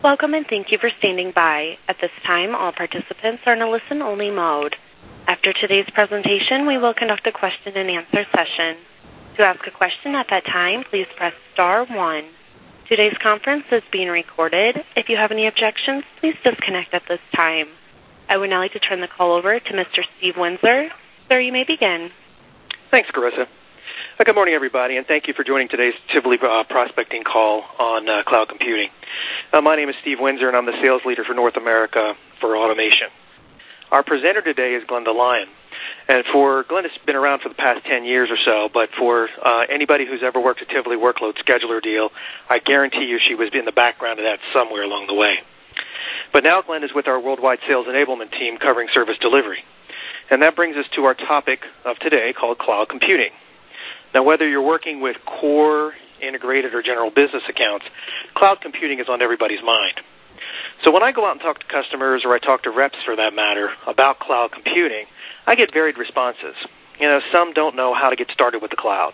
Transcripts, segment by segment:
Welcome and thank you for standing by. At this time, all participants are in a listen-only mode. After today's presentation, we will conduct a question-and-answer session. To ask a question at that time, please press star 1. Today's conference is being recorded. If you have any objections, please disconnect at this time. I would now like to turn the call over to Mr. Steve Windsor. Sir, you may begin. Thanks, Carissa. Good morning, everybody, and thank you for joining today's Tivoli prospecting call on cloud computing. My name is Steve Windsor, and I'm the sales leader for North America for automation. Our presenter today is Glenda Lyon. And Glenda's been around for the past 10 years or so, but for anybody who's ever worked a Tivoli workload scheduler deal, I guarantee you she was in the background of that somewhere along the way. But now Glenda's with our worldwide sales enablement team covering service delivery. And that brings us to our topic of today called cloud computing. Now, whether you're working with core, integrated, or general business accounts, cloud computing is on everybody's mind. So when I go out and talk to customers, or I talk to reps for that matter, about cloud computing, I get varied responses. Some don't know how to get started with the cloud.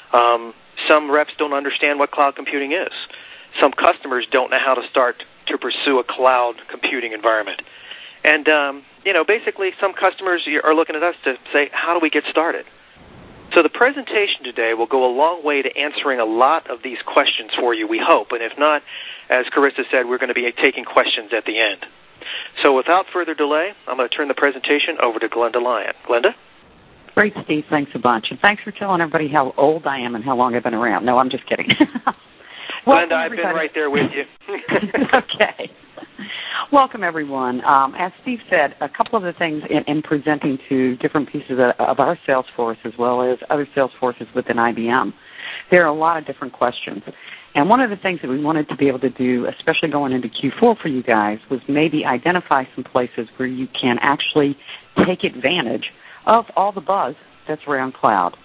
Some reps don't understand what cloud computing is. Some customers don't know how to start to pursue a cloud computing environment. And, basically some customers are looking at us to say, how do we get started? So the presentation today will go a long way to answering a lot of these questions for you, we hope. And if not, as Carissa said, we're going to be taking questions at the end. So without further delay, I'm going to turn the presentation over to Glenda Lyon. Glenda? Great, Steve. Thanks a bunch. And thanks for telling everybody how old I am and how long I've been around. No, I'm just kidding. Glenda, I've been right there with you. Okay. Welcome, everyone. As Steve said, a couple of the things in presenting to different pieces of our sales force as well as other sales forces within IBM, there are a lot of different questions. And one of the things that we wanted to be able to do, especially going into Q4 for you guys, was maybe identify some places where you can actually take advantage of all the buzz that's around cloud.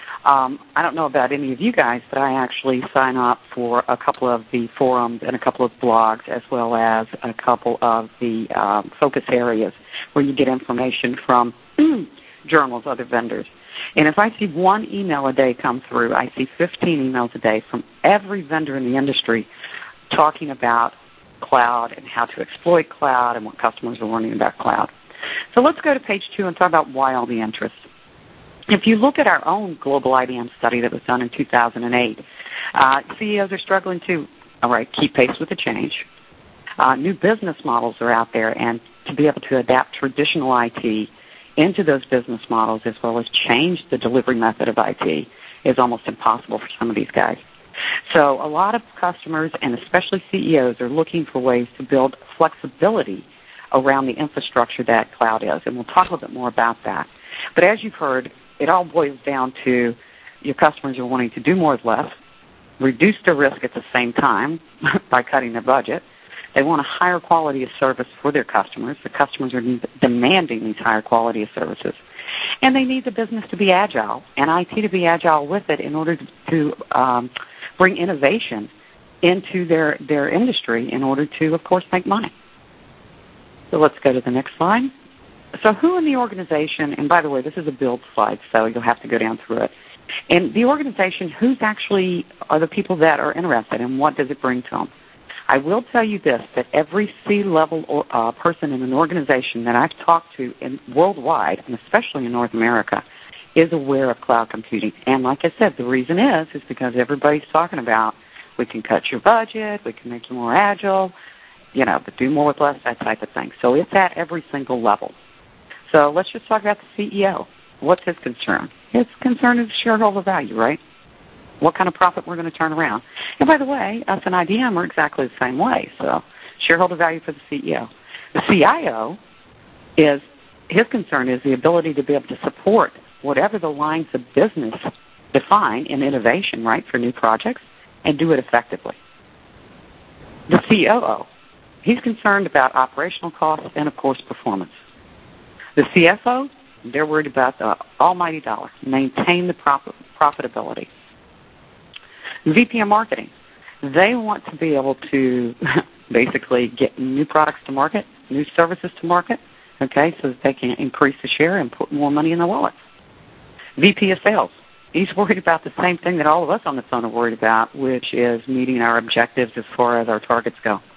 I don't know about any of you guys, but I actually sign up for a couple of the forums and a couple of blogs as well as a couple of the focus areas where you get information from journals, other vendors. And if I see one email a day come through, I see 15 emails a day from every vendor in the industry talking about cloud and how to exploit cloud and what customers are learning about cloud. So let's go to page 2 and talk about why all the interest. If you look at our own global IBM study that was done in 2008, CEOs are struggling to, keep pace with the change. New business models are out there, and to be able to adapt traditional IT into those business models as well as change the delivery method of IT is almost impossible for some of these guys. So a lot of customers, and especially CEOs, are looking for ways to build flexibility around the infrastructure that cloud is, and we'll talk a little bit more about that. But as you've heard, it all boils down to your customers are wanting to do more with less, reduce their risk at the same time by cutting their budget. They want a higher quality of service for their customers. The customers are demanding these higher quality of services. And they need the business to be agile and IT to be agile with it in order to bring innovation into their industry in order to, of course, make money. So let's go to the next slide. So who in the organization, and by the way, this is a build slide, so you'll have to go down through it. In the organization, who's actually are the people that are interested, and what does it bring to them? I will tell you this, that every C-level person in an organization that I've talked to worldwide, and especially in North America, is aware of cloud computing. And like I said, the reason is because everybody's talking about we can cut your budget, we can make you more agile, but do more with less, that type of thing. So it's at every single level. So let's just talk about the CEO. What's his concern? His concern is shareholder value, right? What kind of profit we're going to turn around. And by the way, us and IBM are exactly the same way. So shareholder value for the CEO. The CIO, his concern is the ability to be able to support whatever the lines of business define in innovation, right, for new projects, and do it effectively. The COO, he's concerned about operational costs and, of course, performance. The CFO, they're worried about the almighty dollar, maintain the profitability. The VP of marketing, they want to be able to basically get new products to market, new services to market, okay, so that they can increase the share and put more money in their wallets. VP of sales, he's worried about the same thing that all of us on the phone are worried about, which is meeting our objectives as far as our targets go.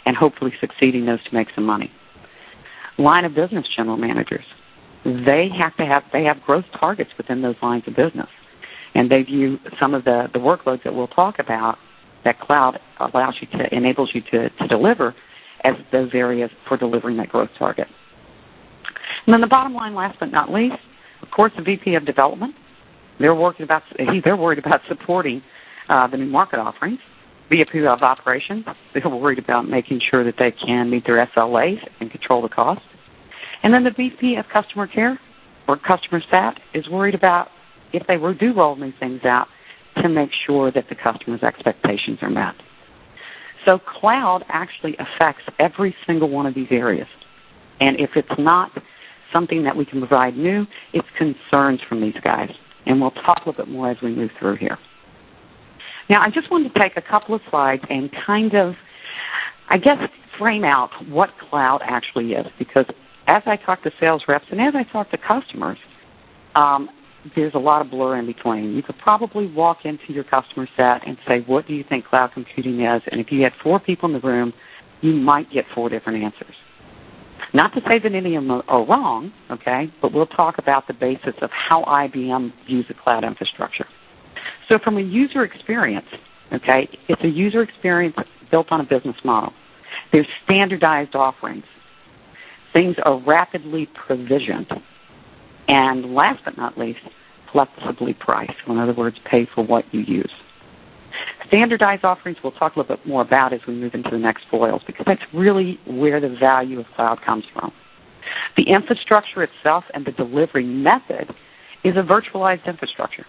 and hopefully succeeding those to make some money. Line of business general managers, they have growth targets within those lines of business, and they view some of the workloads that we'll talk about that cloud enables you to deliver as those areas for delivering that growth target. And then the bottom line, last but not least, of course, the VP of development. They're worried about supporting the new market offerings. VP of operations, they're worried about making sure that they can meet their SLAs and control the cost. And then the VP of customer care or customer sat is worried about, if they do roll new things out, to make sure that the customer's expectations are met. So cloud actually affects every single one of these areas. And if it's not something that we can provide new, it's concerns from these guys. And we'll talk a little bit more as we move through here. Now, I just wanted to take a couple of slides and kind of, I guess, frame out what cloud actually is. Because as I talk to sales reps and as I talk to customers, there's a lot of blur in between. You could probably walk into your customer set and say, what do you think cloud computing is? And if you had 4 people in the room, you might get 4 different answers. Not to say that any of them are wrong, okay, but we'll talk about the basis of how IBM views the cloud infrastructure. So from a user experience, okay, it's a user experience built on a business model. There's standardized offerings. Things are rapidly provisioned. And last but not least, flexibly priced. In other words, pay for what you use. Standardized offerings we'll talk a little bit more about as we move into the next foils, because that's really where the value of cloud comes from. The infrastructure itself and the delivery method is a virtualized infrastructure.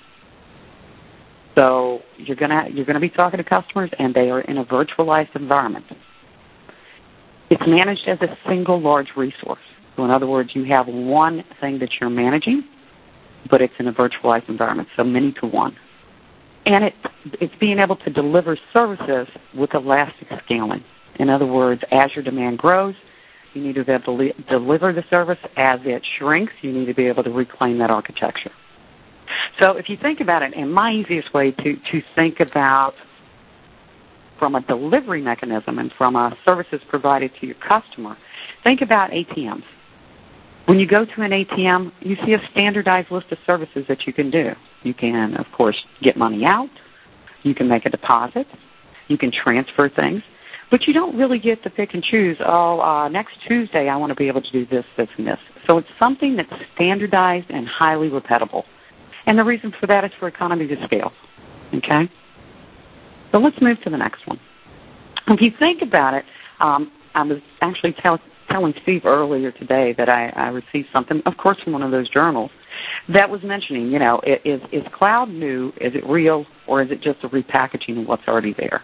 So you're gonna be talking to customers, and they are in a virtualized environment. It's managed as a single large resource. So in other words, you have one thing that you're managing, but it's in a virtualized environment, so many to one. And it's being able to deliver services with elastic scaling. In other words, as your demand grows, you need to be able to deliver the service. As it shrinks, you need to be able to reclaim that architecture. So if you think about it, and my easiest way to think about from a delivery mechanism and from a services provided to your customer, think about ATMs. When you go to an ATM, you see a standardized list of services that you can do. You can, of course, get money out. You can make a deposit. You can transfer things. But you don't really get to pick and choose, next Tuesday I want to be able to do this, this, and this. So it's something that's standardized and highly repeatable. And the reason for that is for economies of scale. Okay? So let's move to the next one. If you think about it, I was actually telling Steve earlier today that I received something, of course, from one of those journals that was mentioning, is cloud new, is it real, or is it just a repackaging of what's already there?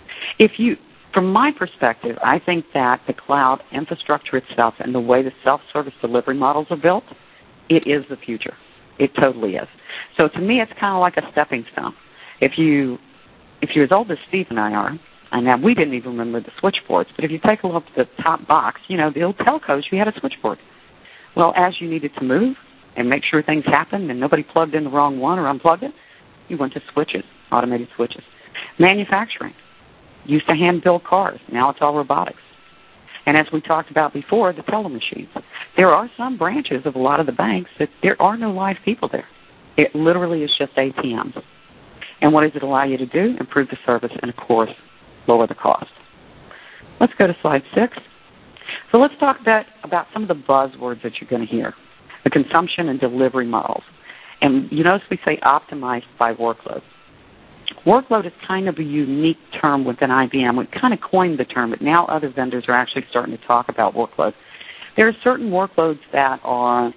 From my perspective, I think that the cloud infrastructure itself and the way the self-service delivery models are built, it is the future. It totally is. So to me, it's kind of like a stepping stone. If you're as old as Steve and I are, and now we didn't even remember the switchboards, but if you take a look at the top box, the old telcos, you had a switchboard. Well, as you needed to move and make sure things happened and nobody plugged in the wrong one or unplugged it, you went to switches, automated switches. Manufacturing. Used to hand-build cars. Now it's all robotics. And as we talked about before, the teller machines. There are some branches of a lot of the banks that there are no live people there. It literally is just ATMs. And what does it allow you to do? Improve the service and, of course, lower the cost. Let's go to slide 6. So let's talk about some of the buzzwords that you're going to hear. The consumption and delivery models. And you notice we say optimized by workload. Workload is kind of a unique term within IBM. We kind of coined the term, but now other vendors are actually starting to talk about workload. There are certain workloads that are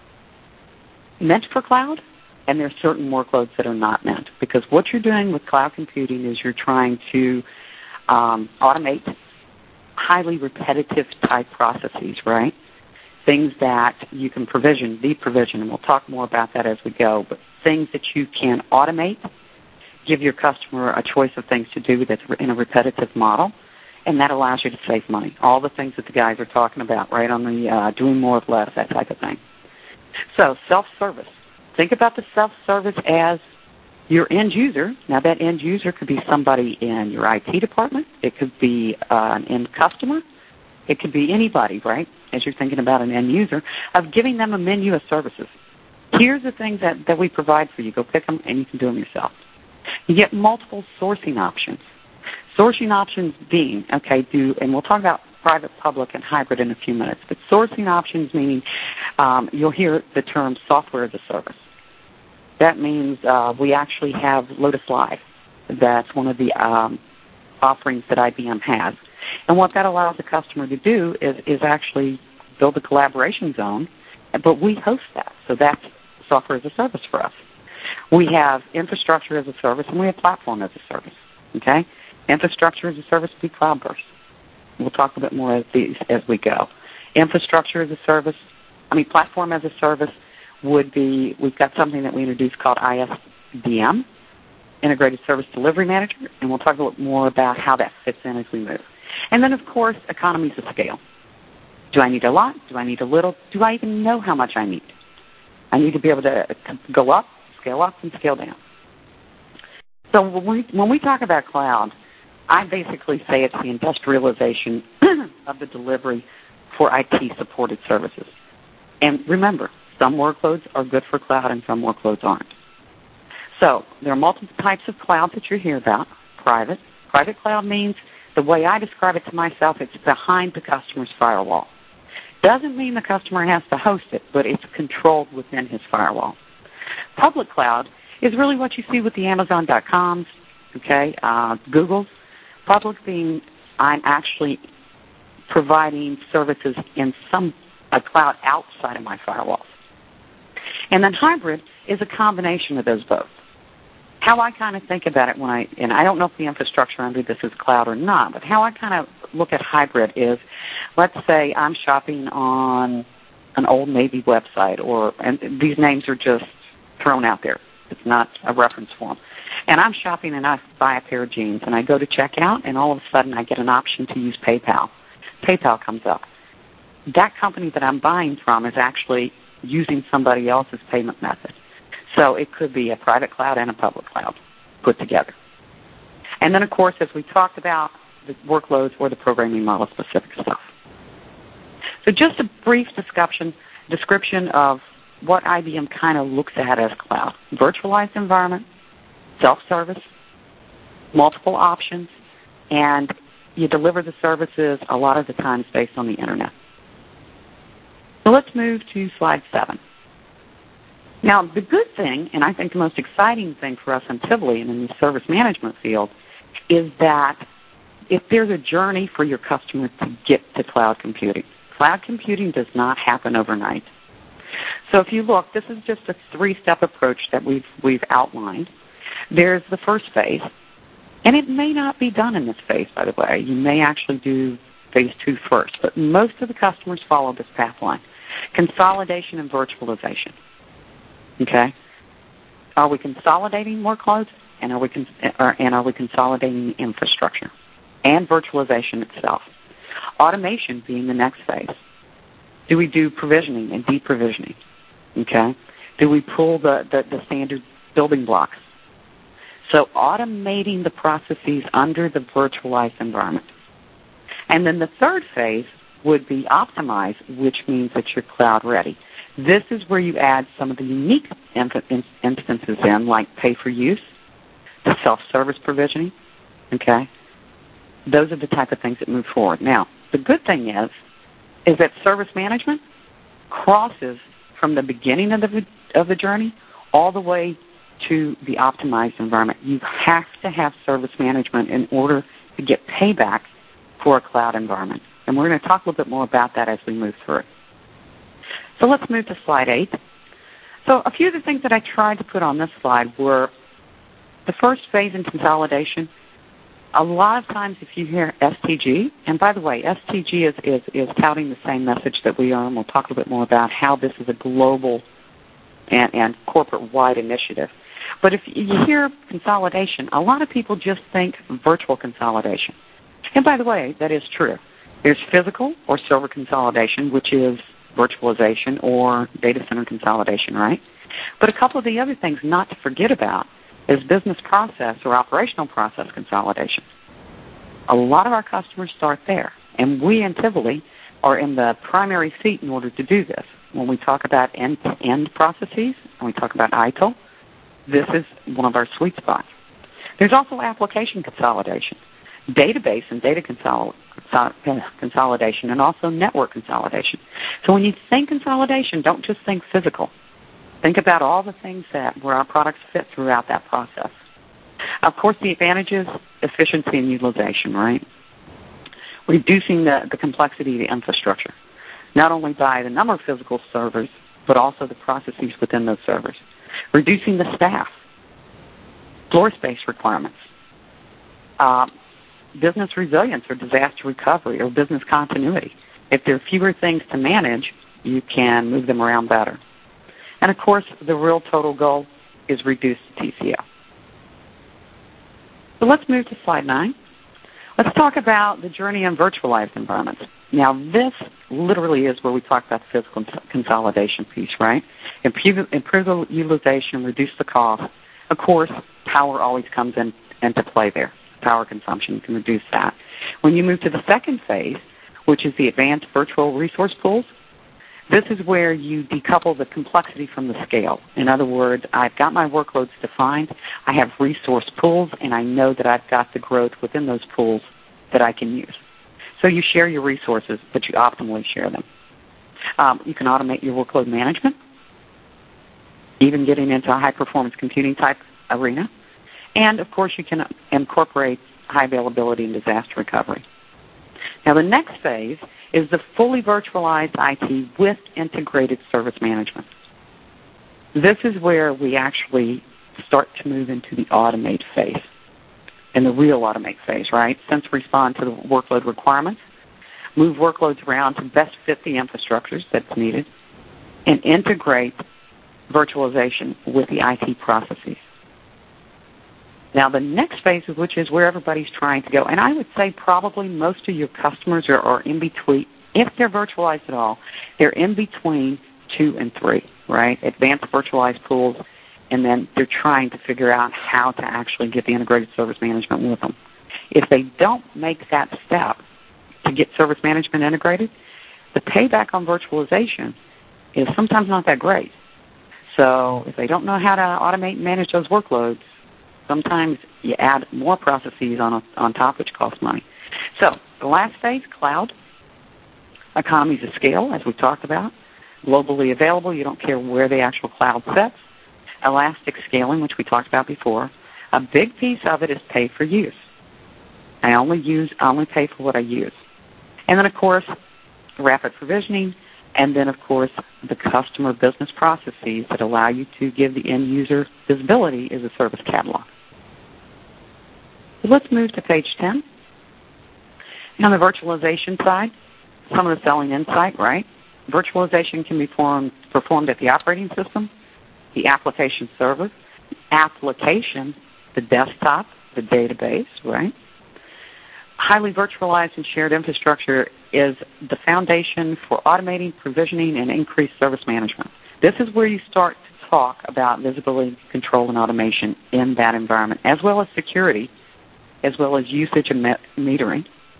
meant for cloud, and there are certain workloads that are not meant. Because what you're doing with cloud computing is you're trying to automate highly repetitive type processes, right? Things that you can provision, deprovision, and we'll talk more about that as we go, but things that you can automate, give your customer a choice of things to do that's in a repetitive model, and that allows you to save money. All the things that the guys are talking about, right, on the doing more with less, that type of thing. So self-service. Think about the self-service as your end user. Now, that end user could be somebody in your IT department. It could be an end customer. It could be anybody, right, as you're thinking about an end user, of giving them a menu of services. Here's the things that we provide for you. Go pick them, and you can do them yourself. You get multiple sourcing options. Sourcing options being, and we'll talk about private, public, and hybrid in a few minutes, but sourcing options meaning you'll hear the term software as a service. That means we actually have Lotus Live. That's one of the offerings that IBM has. And what that allows the customer to do is actually build a collaboration zone, but we host that. So that's software as a service for us. We have infrastructure as a service, and we have platform as a service. Okay? Infrastructure as a service would be Cloudburst. We'll talk a bit more as we go. Infrastructure as a service, platform as a service would be, we've got something that we introduced called ISDM, Integrated Service Delivery Manager, and we'll talk a little more about how that fits in as we move. And then, of course, economies of scale. Do I need a lot? Do I need a little? Do I even know how much I need? I need to be able to go up, and scale down. So when we talk about cloud, I basically say it's the industrialization of the delivery for IT-supported services. And remember, some workloads are good for cloud and some workloads aren't. So there are multiple types of cloud that you hear about. Private. Private cloud means, the way I describe it to myself, it's behind the customer's firewall. Doesn't mean the customer has to host it, but it's controlled within his firewall. Public cloud is really what you see with the Amazon.coms, Google's. Public being I'm actually providing services in a cloud outside of my firewalls. And then hybrid is a combination of those both. How I kind of think about it and I don't know if the infrastructure under this is cloud or not, but how I kind of look at hybrid is, let's say I'm shopping on an Old Navy website, and these names are just thrown out there. It's not a reference form. And I'm shopping and I buy a pair of jeans and I go to check out and all of a sudden I get an option to use PayPal. PayPal comes up. That company that I'm buying from is actually using somebody else's payment method. So it could be a private cloud and a public cloud put together. And then, of course, as we talked about, the workloads or the programming model specific stuff. So just a brief description of what IBM kind of looks at as cloud. Virtualized environment, self-service, multiple options, and you deliver the services a lot of the times based on the Internet. So let's move to slide 7. Now, the good thing, and I think the most exciting thing for us in Tivoli and in the service management field, is that if there's a journey for your customer to get to cloud computing does not happen overnight. So if you look, this is just a 3-step approach that we've outlined. There's the first phase, and it may not be done in this phase, by the way. You may actually do phase 2 first, but most of the customers follow this pathline. Consolidation and virtualization. Okay? Are we consolidating workloads, and are we consolidating the infrastructure and virtualization itself? Automation being the next phase. Do we do provisioning and deprovisioning? Okay? Do we pull the standard building blocks? So automating the processes under the virtualized environment. And then the third phase would be optimize, which means that you're cloud ready. This is where you add some of the unique instances in, like pay-for-use, the self-service provisioning. Okay? Those are the type of things that move forward. Now, the good thing is that service management crosses from the beginning of the journey all the way to the optimized environment. You have to have service management in order to get payback for a cloud environment. And we're going to talk a little bit more about that as we move through. So let's move to slide 8. So a few of the things that I tried to put on this slide were the first phase in consolidation. A lot of times if you hear STG, and by the way, STG is touting the same message that we are, and we'll talk a little bit more about how this is a global and corporate-wide initiative. But if you hear consolidation, a lot of people just think virtual consolidation. And by the way, that is true. There's physical or server consolidation, which is virtualization or data center consolidation, right? But a couple of the other things not to forget about is business process or operational process consolidation. A lot of our customers start there, and we in Tivoli are in the primary seat in order to do this. When we talk about end-to-end processes, when we talk about ITIL, this is one of our sweet spots. There's also application consolidation, database and data consolidation, and also network consolidation. So when you think consolidation, don't just think physical. Think about all the things where our products fit throughout that process. Of course, the advantages, efficiency and utilization, right? Reducing the complexity of the infrastructure, not only by the number of physical servers, but also the processes within those servers. Reducing the staff, floor space requirements, business resilience or disaster recovery or business continuity. If there are fewer things to manage, you can move them around better. And, of course, the real total goal is reduced TCO. So let's move to slide 9. Let's talk about the journey in virtualized environments. Now, this literally is where we talk about the physical consolidation piece, right? Improve the utilization, reduce the cost. Of course, power always comes into play there. Power consumption, you can reduce that. When you move to the second phase, which is the advanced virtual resource pools, this is where you decouple the complexity from the scale. In other words, I've got my workloads defined, I have resource pools, and I know that I've got the growth within those pools that I can use. So you share your resources, but you optimally share them. You can automate your workload management, even getting into a high-performance computing type arena. And, of course, you can incorporate high availability and disaster recovery. Now, the next phase is the fully virtualized IT with integrated service management. This is where we actually start to move into the automate phase, and the real automate phase, right? Sense respond to the workload requirements, move workloads around to best fit the infrastructures that's needed, and integrate virtualization with the IT processes. Now, the next phase, which is where everybody's trying to go, and I would say probably most of your customers are in between, if they're virtualized at all, they're in between 2 and 3, right? Advanced virtualized pools, and then they're trying to figure out how to actually get the integrated service management with them. If they don't make that step to get service management integrated, the payback on virtualization is sometimes not that great. So if they don't know how to automate and manage those workloads, sometimes you add more processes on top, which costs money. So the last phase, cloud, economies of scale, as we talked about, globally available. You don't care where the actual cloud sits. Elastic scaling, which we talked about before. A big piece of it is pay for use. I only pay for what I use. And then, of course, rapid provisioning, and then, of course, the customer business processes that allow you to give the end user visibility is a service catalog. So let's move to page 10. On the virtualization side, some of the selling insight, right? Virtualization can be performed at the operating system, the application server, the desktop, the database, right? Highly virtualized and shared infrastructure is the foundation for automating, provisioning, and increased service management. This is where you start to talk about visibility, control, and automation in that environment, as well as security, as well as usage and metering.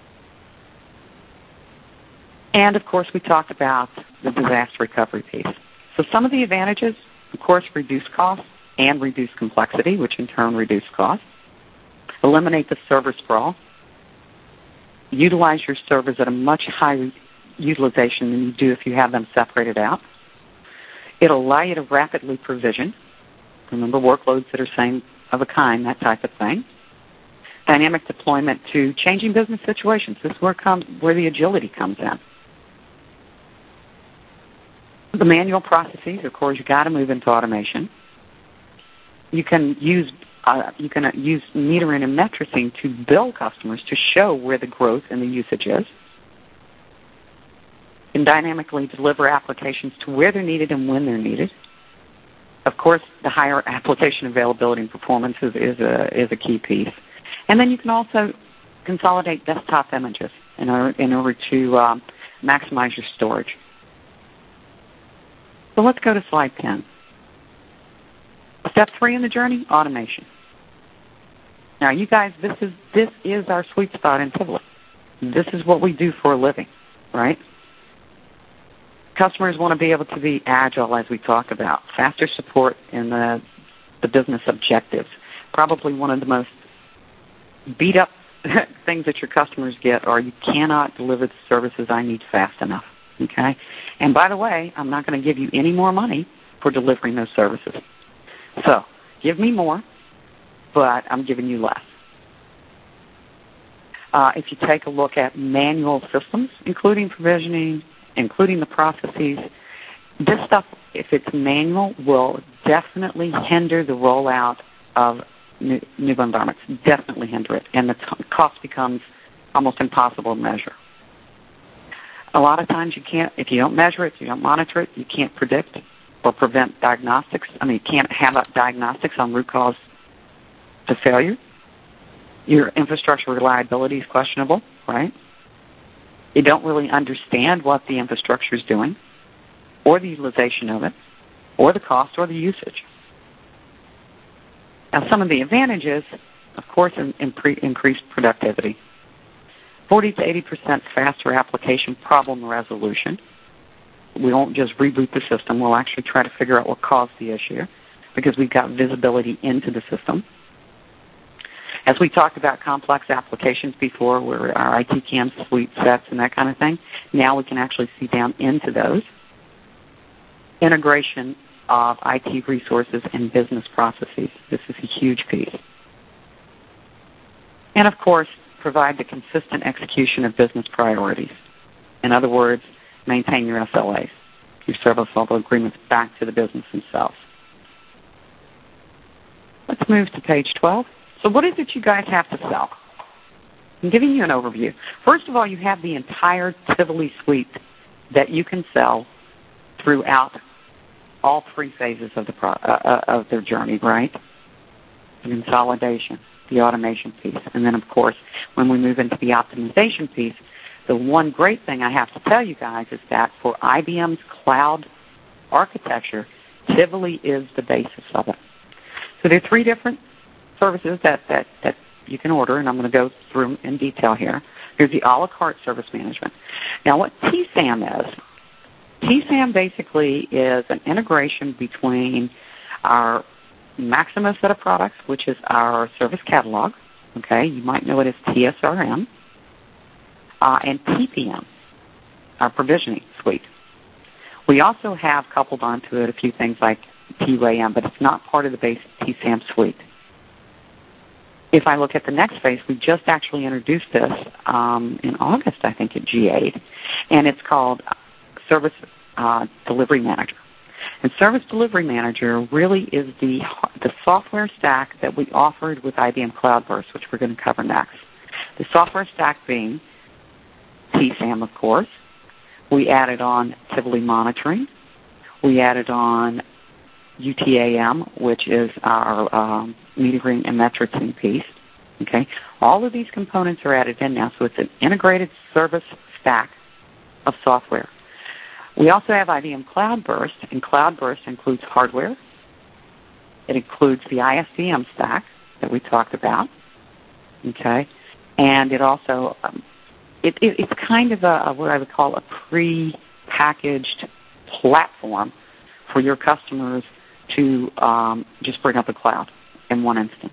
And, of course, we talked about the disaster recovery piece. So some of the advantages, of course, reduce costs and reduce complexity, which in turn reduce costs. Eliminate the server sprawl. Utilize your servers at a much higher utilization than you do if you have them separated out. It'll allow you to rapidly provision. Remember, workloads that are same of a kind, that type of thing. Dynamic deployment to changing business situations. This is where the agility comes in. The manual processes, of course, you've got to move into automation. You can use metering and metricing to bill customers to show where the growth and the usage is. You can dynamically deliver applications to where they're needed and when they're needed. Of course, the higher application availability and performance is a key piece. And then you can also consolidate desktop images in order to maximize your storage. So let's go to slide 10. Step 3 in the journey, automation. Now, you guys, this is our sweet spot in Tivoli. This is what we do for a living, right? Customers want to be able to be agile, as we talk about, faster support in the business objectives. Probably one of the most beat-up things that your customers get are you cannot deliver the services I need fast enough, okay? And by the way, I'm not going to give you any more money for delivering those services. So give me more, but I'm giving you less. If you take a look at manual systems, including provisioning, including the processes, this stuff, if it's manual, will definitely hinder the rollout of new environments, definitely hinder it, and the cost becomes almost impossible to measure. A lot of times you can't, if you don't measure it, you don't monitor it, you can't predict or prevent diagnostics. I mean, you can't have diagnostics on root cause to failure. Your infrastructure reliability is questionable, right? You don't really understand what the infrastructure is doing, or the utilization of it, or the cost, or the usage. Now, some of the advantages, of course, increased productivity. 40 to 80% faster application problem resolution. We won't just reboot the system. We'll actually try to figure out what caused the issue because we've got visibility into the system. As we talked about complex applications before, where our ITCAM suite sets and that kind of thing, now we can actually see down into those. Integration of IT resources and business processes. This is a huge piece. And, of course, provide the consistent execution of business priorities. In other words, maintain your SLAs, your service level agreements back to the business themselves. Let's move to page 12. So what is it you guys have to sell? I'm giving you an overview. First of all, you have the entire Tivoli suite that you can sell throughout all three phases of of their journey, right? The consolidation, the automation piece, and then, of course, when we move into the optimization piece, the one great thing I have to tell you guys is that for IBM's cloud architecture, Tivoli is the basis of it. So there are three different services that you can order, and I'm going to go through in detail here. Here's the a la carte service management. Now, what TSAM is, TSAM basically is an integration between our Maxima set of products, which is our service catalog. Okay, you might know it as TSRM, and TPM, our provisioning suite. We also have coupled onto it a few things like TUAM, but it's not part of the base TSAM suite. If I look at the next phase, we just actually introduced this in August, I think, at G8, and it's called Service Delivery Manager. And Service Delivery Manager really is the software stack that we offered with IBM Cloudburst, which we're going to cover next. The software stack being TSAM, of course. We added on Tivoli Monitoring. We added on UTAM, which is our metering and metricing piece. Okay, all of these components are added in now, so it's an integrated service stack of software. We also have IBM Cloudburst, and Cloudburst includes hardware. It includes the ISDM stack that we talked about. Okay, and it also it's kind of what I would call a pre-packaged platform for your customers to just bring up the cloud in one instance.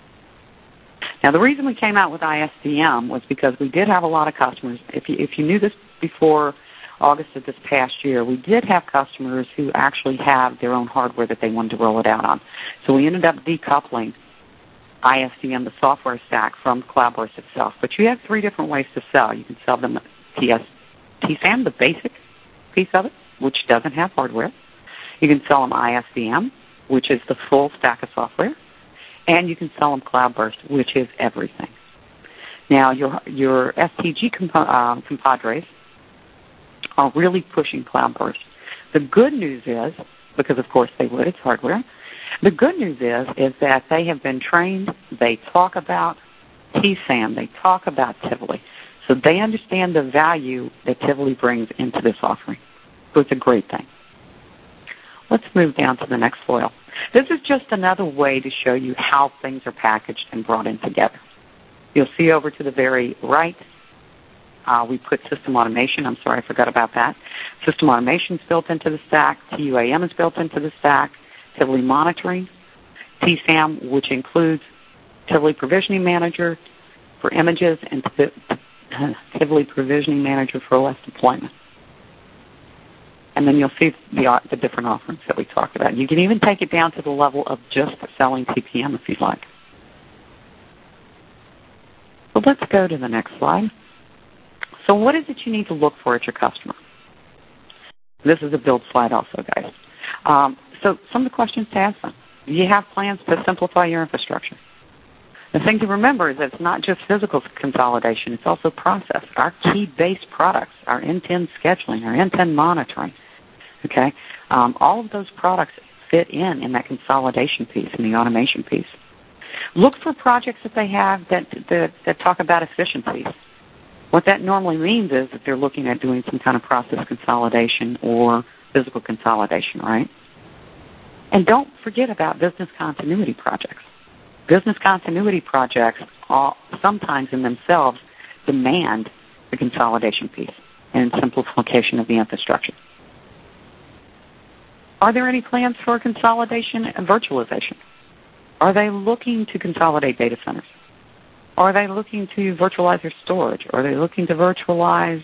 Now, the reason we came out with ISDM was because we did have a lot of customers. If you knew this before August of this past year, we did have customers who actually have their own hardware that they wanted to roll it out on. So we ended up decoupling ISDM, the software stack, from Cloudburst itself. But you have three different ways to sell. You can sell them TSAM, the basic piece of it, which doesn't have hardware. You can sell them ISDM, which is the full stack of software. And you can sell them Cloudburst, which is everything. Now, your STG compadres are really pushing Cloudburst. The good news is, because of course they would, it's hardware, the good news is that they have been trained, they talk about TSAM, they talk about Tivoli, so they understand the value that Tivoli brings into this offering. So it's a great thing. Let's move down to the next foil. This is just another way to show you how things are packaged and brought in together. You'll see over to the very right, we put system automation. I'm sorry, I forgot about that. System automation is built into the stack. TUAM is built into the stack. Tivoli monitoring. TSAM, which includes Tivoli Provisioning Manager for images and Tivoli Provisioning Manager for OS deployment. And then you'll see the different offerings that we talked about. You can even take it down to the level of just selling TPM if you'd like. So let's go to the next slide. So what is it you need to look for at your customer? This is a build slide also, guys. So some of the questions to ask them. Do you have plans to simplify your infrastructure? The thing to remember is that it's not just physical consolidation, it's also process. Our key base products, our end-to-end scheduling, our end-to-end monitoring, okay? All of those products fit in that consolidation piece and the automation piece. Look for projects that they have that talk about efficiencies. What that normally means is that they're looking at doing some kind of process consolidation or physical consolidation, right? And don't forget about business continuity projects. Business continuity projects sometimes in themselves demand the consolidation piece and simplification of the infrastructure. Are there any plans for consolidation and virtualization? Are they looking to consolidate data centers? Are they looking to virtualize their storage? Are they looking to virtualize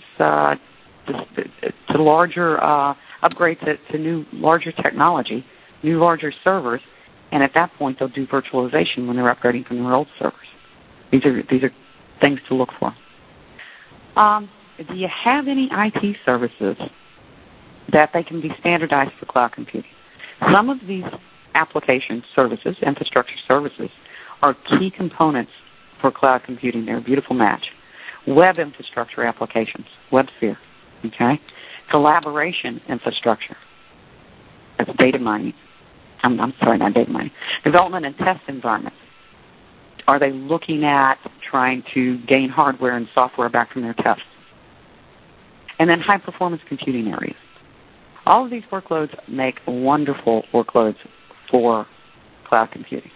to larger upgrades to new, larger technology, new, larger servers? And at that point, they'll do virtualization when they're upgrading from their old servers. These are things to look for. Do you have any IT services that they can be standardized for cloud computing? Some of these application services, infrastructure services, are key components for cloud computing. They're a beautiful match. Web infrastructure applications, WebSphere, okay? Collaboration infrastructure, that's data mining. I'm sorry, not data mining. Development and test environments. Are they looking at trying to gain hardware and software back from their tests? And then high-performance computing areas. All of these workloads make wonderful workloads for cloud computing.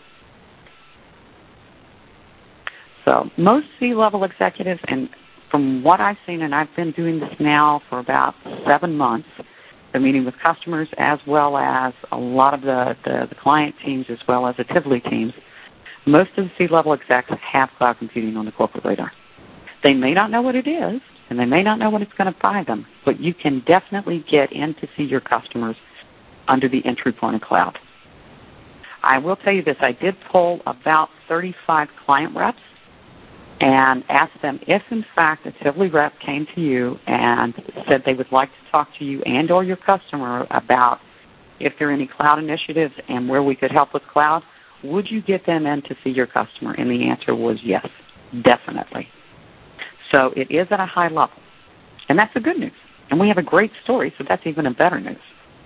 So most C-level executives, and from what I've seen, and I've been doing this now for about 7 months, the meeting with customers as well as a lot of the client teams as well as the Tivoli teams, most of the C-level execs have cloud computing on the corporate radar. They may not know what it is, and they may not know what it's going to buy them, but you can definitely get in to see your customers under the entry point of cloud. I will tell you this, I did poll about 35 client reps and asked them if, in fact, a Tivoli rep came to you and said they would like to talk to you and or your customer about if there are any cloud initiatives and where we could help with cloud, would you get them in to see your customer? And the answer was yes, definitely. So it is at a high level. And that's the good news. And we have a great story, so that's even a better news.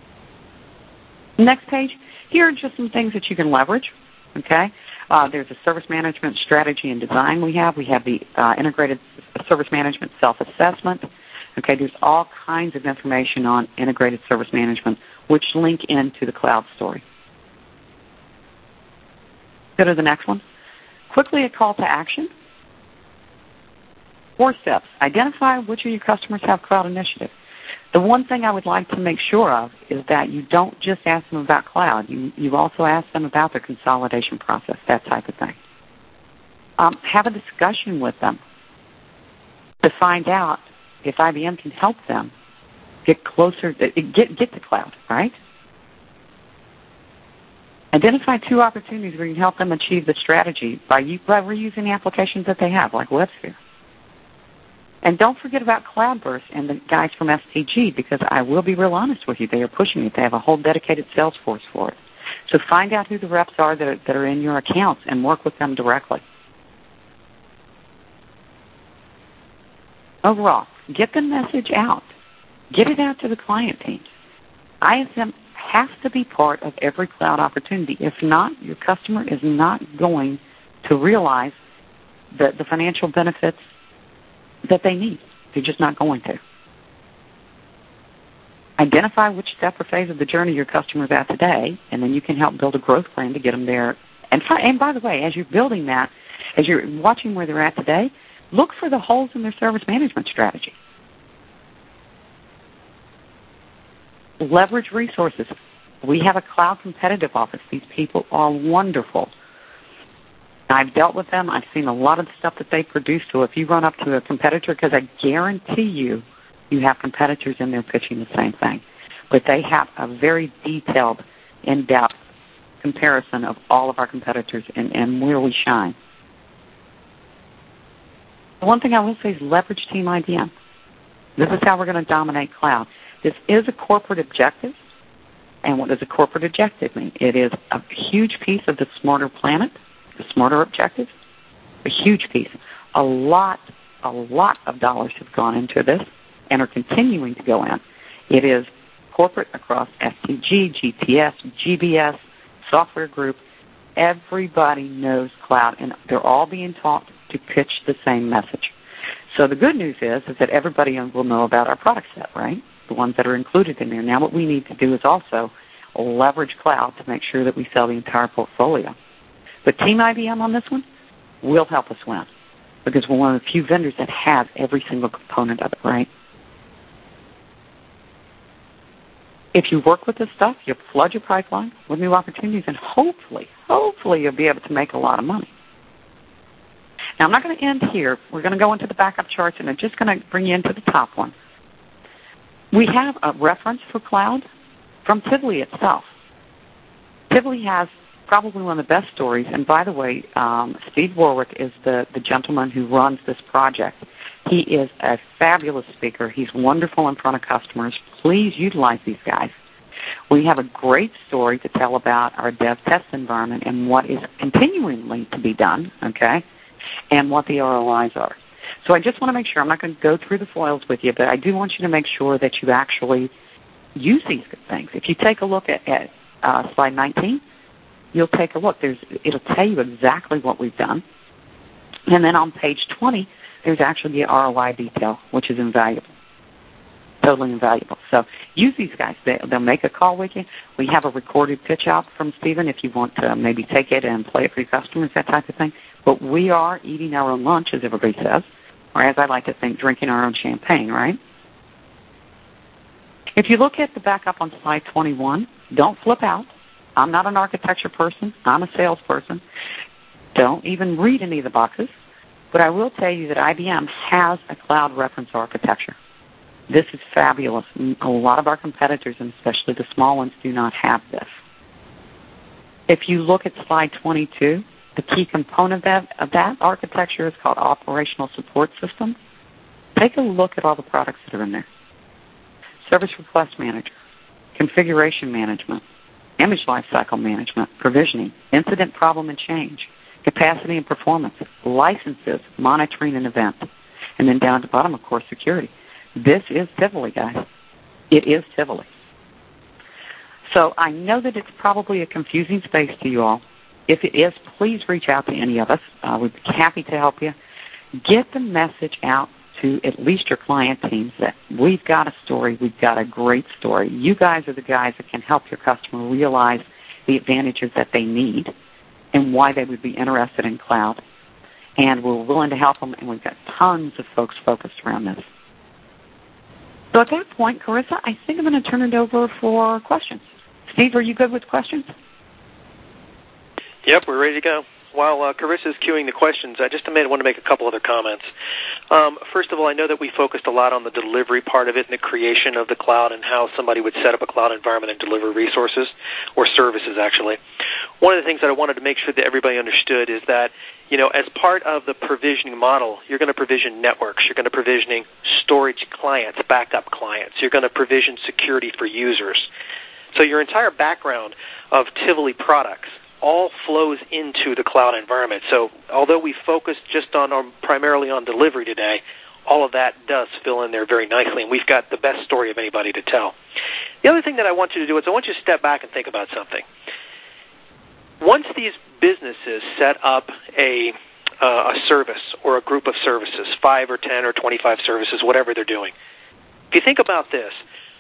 Next page, here are just some things that you can leverage, okay? There's a service management strategy and design we have. We have the integrated service management self-assessment. Okay, there's all kinds of information on integrated service management which link into the cloud story. Go to the next one. Quickly, a call to action. 4 steps. Identify which of your customers have cloud initiative. The one thing I would like to make sure of is that you don't just ask them about cloud. You also ask them about their consolidation process, that type of thing. Have a discussion with them to find out if IBM can help them get closer, get to cloud, right? Identify 2 opportunities where you can help them achieve the strategy by reusing the applications that they have, like WebSphere. And don't forget about Cloudburst and the guys from STG, because I will be real honest with you, they are pushing it. They have a whole dedicated sales force for it. So find out who the reps are that are in your accounts and work with them directly. Overall, get the message out. Get it out to the client teams. ISM has to be part of every cloud opportunity. If not, your customer is not going to realize the financial benefits that they need. They're just not going to. Identify which step or phase of the journey your customer is at today, and then you can help build a growth plan to get them there. And by the way, as you're building that, as you're watching where they're at today, look for the holes in their service management strategy. Leverage resources. We have a cloud competitive office. These people are wonderful. I've dealt with them. I've seen a lot of the stuff that they produce. So if you run up to a competitor, because I guarantee you have competitors in there pitching the same thing. But they have a very detailed, in-depth comparison of all of our competitors and where we shine. The one thing I will say is leverage Team IBM. This is how we're going to dominate cloud. This is a corporate objective. And what does a corporate objective mean? It is a huge piece of the Smarter Planet, the Smarter objective, a huge piece. A lot of dollars have gone into this and are continuing to go in. It is corporate across STG, GTS, GBS, Software Group. Everybody knows cloud, and they're all being taught to pitch the same message. So the good news is that everybody will know about our product set, right? The ones that are included in there. Now what we need to do is also leverage cloud to make sure that we sell the entire portfolio. But Team IBM on this one will help us win because we're one of the few vendors that have every single component of it, right? If you work with this stuff, you'll flood your pipeline with new opportunities, and hopefully you'll be able to make a lot of money. Now, I'm not going to end here. We're going to go into the backup charts, and I'm just going to bring you into the top one. We have a reference for cloud from Tivoli itself. Tivoli has probably one of the best stories, and by the way, Steve Warwick is the gentleman who runs this project. He is a fabulous speaker. He's wonderful in front of customers. Please utilize these guys. We have a great story to tell about our dev test environment and what is continually to be done, okay, and what the ROIs are. So I just want to make sure, I'm not going to go through the foils with you, but I do want you to make sure that you actually use these things. If you take a look at slide 19, you'll take a look. It'll tell you exactly what we've done. And then on page 20, there's actually the ROI detail, which is invaluable, totally invaluable. So use these guys. They'll make a call with you. We have a recorded pitch out from Stephen if you want to maybe take it and play it for your customers, that type of thing. But we are eating our own lunch, as everybody says, or as I like to think, drinking our own champagne, right? If you look at the backup on slide 21, don't flip out. I'm not an architecture person. I'm a salesperson. Don't even read any of the boxes. But I will tell you that IBM has a cloud reference architecture. This is fabulous. A lot of our competitors, and especially the small ones, do not have this. If you look at slide 22, the key component of that architecture is called Operational Support System. Take a look at all the products that are in there. Service Request Manager, Configuration Management, Image Lifecycle Management, Provisioning, Incident Problem and Change, Capacity and Performance, Licenses, Monitoring and Event, and then down at the bottom, of course, Security. This is Tivoli, guys. It is Tivoli. So I know that it's probably a confusing space to you all. If it is, please reach out to any of us. We'd be happy to help you. Get the message out to at least your client teams that we've got a story, we've got a great story. You guys are the guys that can help your customer realize the advantages that they need and why they would be interested in cloud. And we're willing to help them, and we've got tons of folks focused around this. So at that point, Carissa, I think I'm going to turn it over for questions. Steve, are you good with questions? Yep, we're ready to go. While Carissa's queuing the questions, I just want to make a couple other comments. First of all, I know that we focused a lot on the delivery part of it and the creation of the cloud and how somebody would set up a cloud environment and deliver resources or services, actually. One of the things that I wanted to make sure that everybody understood is that, as part of the provisioning model, you're going to provision networks, you're going to provisioning storage clients, backup clients, you're going to provision security for users. So your entire background of Tivoli products all flows into the cloud environment. So although we focused just primarily on delivery today, all of that does fill in there very nicely, and we've got the best story of anybody to tell. The other thing that I want you to do is I want you to step back and think about something. Once these businesses set up a service or a group of services, 5 or 10 or 25 services, whatever they're doing, if you think about this,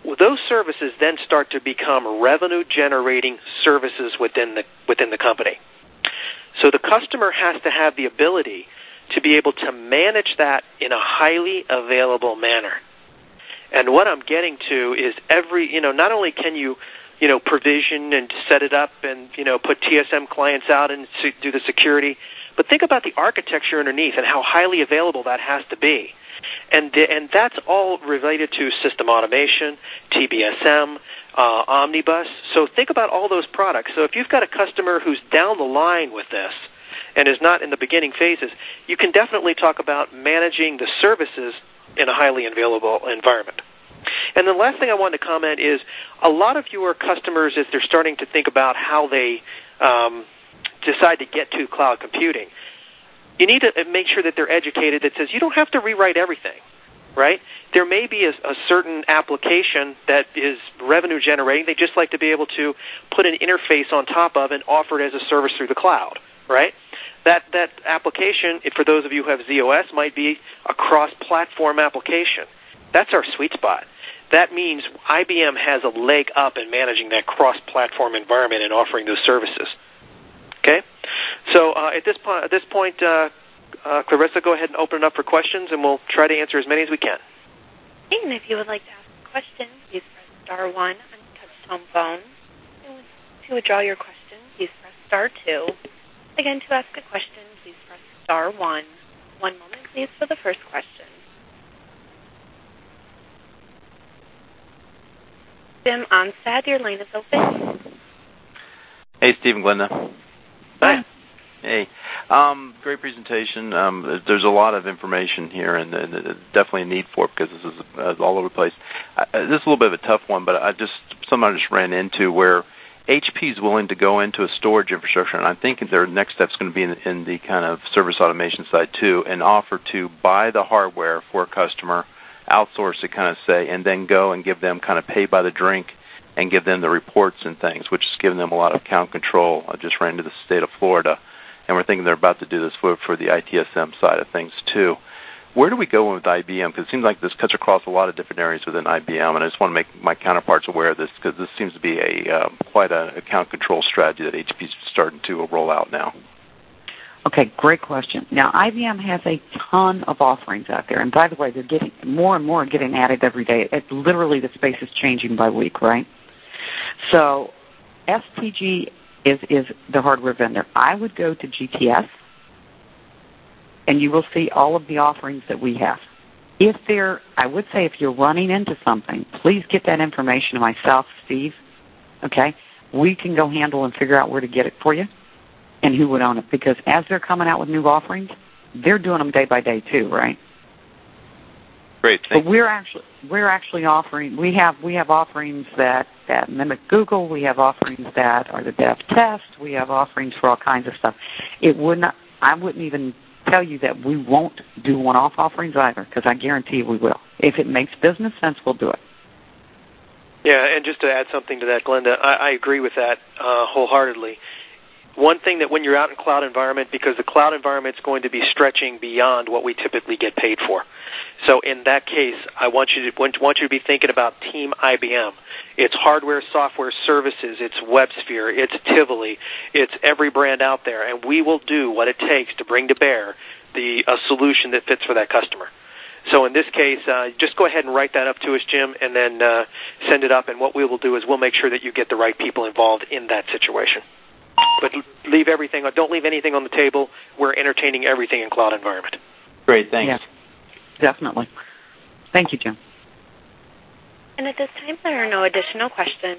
those services then start to become revenue-generating services within the company. So the customer has to have the ability to be able to manage that in a highly available manner. And what I'm getting to is not only can you provision and set it up and, put TSM clients out and do the security, but think about the architecture underneath and how highly available that has to be. And that's all related to system automation, TBSM, Omnibus. So think about all those products. So if you've got a customer who's down the line with this and is not in the beginning phases, you can definitely talk about managing the services in a highly available environment. And the last thing I wanted to comment is a lot of your customers, as they're starting to think about how they decide to get to cloud computing, you need to make sure that they're educated that says you don't have to rewrite everything, right? There may be a certain application that is revenue generating. They just like to be able to put an interface on top of and offer it as a service through the cloud, right? That application, for those of you who have ZOS, might be a cross-platform application. That's our sweet spot. That means IBM has a leg up in managing that cross-platform environment and offering those services. Okay? So at this point, Clarissa, go ahead and open it up for questions, and we'll try to answer as many as we can. And if you would like to ask a question, please press *1 on your touch-tone phone. And to withdraw your question, please press *2. Again, to ask a question, please press *1. One moment, please, for the first question. Jim Onstad, your line is open. Hey, Steve and Glenda. Hi. Hey. Great presentation. There's a lot of information here, and definitely a need for it because this is all over the place. This is a little bit of a tough one, but something I just ran into where HP is willing to go into a storage infrastructure, and I think their next step is going to be in the kind of service automation side too, and offer to buy the hardware for a customer, outsource it, kind of say, and then go and give them kind of pay by the drink and give them the reports and things, which is giving them a lot of account control. I just ran to the state of Florida, and we're thinking they're about to do this for the ITSM side of things too. Where do we go with IBM? Because it seems like this cuts across a lot of different areas within IBM, and I just want to make my counterparts aware of this because this seems to be quite an account control strategy that HP is starting to roll out now. Okay, great question. Now, IBM has a ton of offerings out there, and by the way, they're getting more and more getting added every day. Literally, the space is changing by week, right? So, STG is the hardware vendor. I would go to GTS, and you will see all of the offerings that we have. I would say if you're running into something, please get that information to myself, Steve, okay? We can go handle and figure out where to get it for you and who would own it, because as they're coming out with new offerings, they're doing them day by day too, right? Great. But we're actually offering. We have offerings that mimic Google. We have offerings that are the dev test. We have offerings for all kinds of stuff. I wouldn't even tell you that we won't do one-off offerings either, because I guarantee you we will. If it makes business sense, we'll do it. Yeah, and just to add something to that, Glenda, I agree with that wholeheartedly. One thing that when you're out in cloud environment, because the cloud environment is going to be stretching beyond what we typically get paid for. So in that case, I want you to be thinking about Team IBM. It's hardware, software, services. It's WebSphere. It's Tivoli. It's every brand out there, and we will do what it takes to bring to bear a solution that fits for that customer. So in this case, just go ahead and write that up to us, Jim, and then send it up. And what we will do is we'll make sure that you get the right people involved in that situation. But don't leave anything on the table. We're entertaining everything in cloud environment. Great, thanks. Yes, definitely. Thank you, Jim. And at this time, there are no additional questions.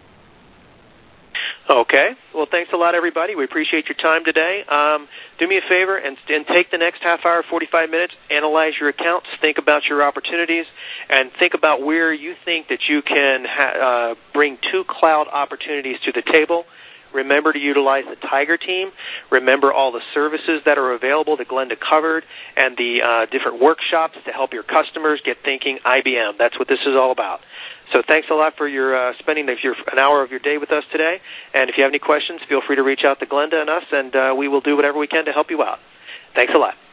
Okay. Well, thanks a lot, everybody. We appreciate your time today. Do me a favor and take the next half hour, 45 minutes, analyze your accounts, think about your opportunities, and think about where you think that you can bring 2 cloud opportunities to the table. Remember to utilize the Tiger team. Remember all the services that are available that Glenda covered and the different workshops to help your customers get thinking IBM. That's what this is all about. So thanks a lot for your spending an hour of your day with us today. And if you have any questions, feel free to reach out to Glenda and us, and we will do whatever we can to help you out. Thanks a lot.